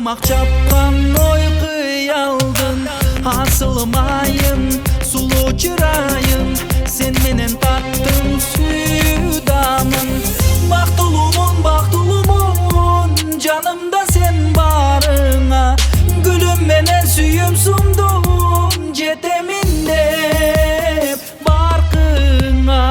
Ымак чапкан ой кыялдын, асылым айым, сулуу чырайым, сен менен таттым сүйдамын. Бактылуумун, бактылуумун, жанымда сен барыңа, гүлүм менен сүйүм сумдум, жетемин деп баркыңа.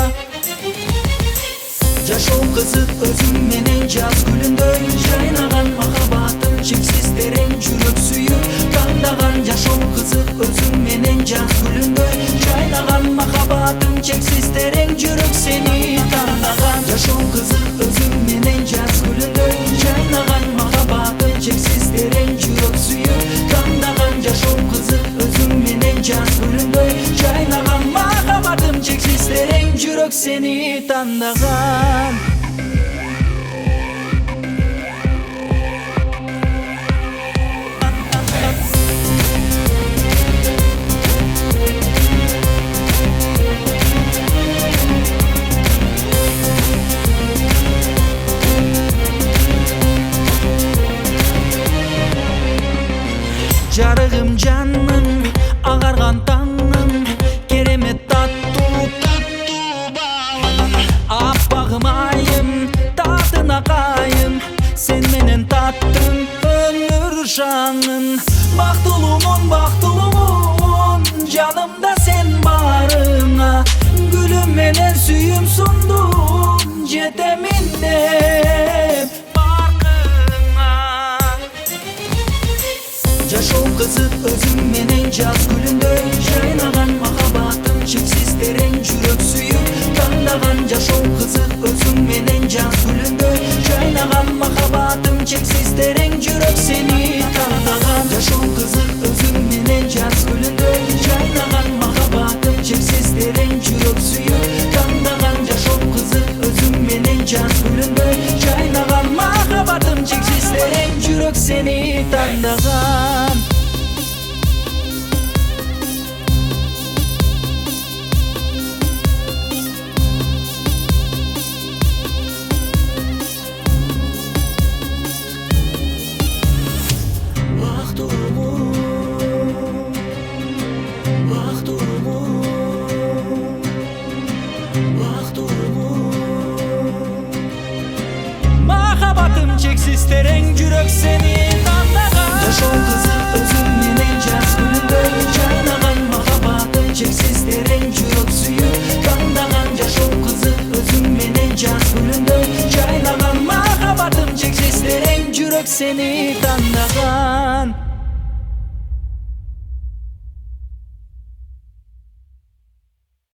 Жашоо кызык өзүң менен жаз гүлүндөй жайнаган, махаббатым чексиз терең жүрөк сүйүп тандаган. Жашоо кызык өзүң менен жаз гүлүндөй жайнаган, махаббатым чексиз терең жүрөк сени тандаган. Жашоо кызык өзүң менен жаз гүлүндөй жайнаган, махаббатым чексиз терең жүрөк сүйүп тандаган. Жашоо кызык өзүң менен жаз гүлүндөй жайнаган, махаббатым чексиз терең жүрөк сени тандаган. Жарыгым жаным, агарган таңым, керемет таттуу балым. Аппагым айым, татына кайым, сен менен таттым өмүр жаңын. Бактылуумун, бактылуумун, жанымда сен барыңа, гүлүм менен сүйүм сундум, жетемин деп баркыңа. Жашоо кызык өзүң менен жаз гүлүндөй жайнаган, махаббатым чексиз терең жүрөк сүйүп тандаган. Жашоо кызык өзүң менен жаз гүлүндөй жайнаган, махаббатым чексиз терең жүрөк сени тандаган. Жашоо кызык өзүң менен жаз гүлүндөй жайнаган, махаббатым чексиз терең жүрөк сүйүп тандаган. Жашоо кызык өзүң менен жаз гүлүндөй жайнаган, махаббатым чексиз терең жүрөк сени тандаган. Махаббатым чексиз терең жүрөк сени тандаган. Жашоо кызык өзүң менен жаз гүлүндөй жайнаган, махаббатым чексиз терең жүрөк сүйүп тандаган. Жашоо кызык өзүң менен жаз гүлүндөй жайнаган, махаббатым чексиз терең жүрөк сени тандаган.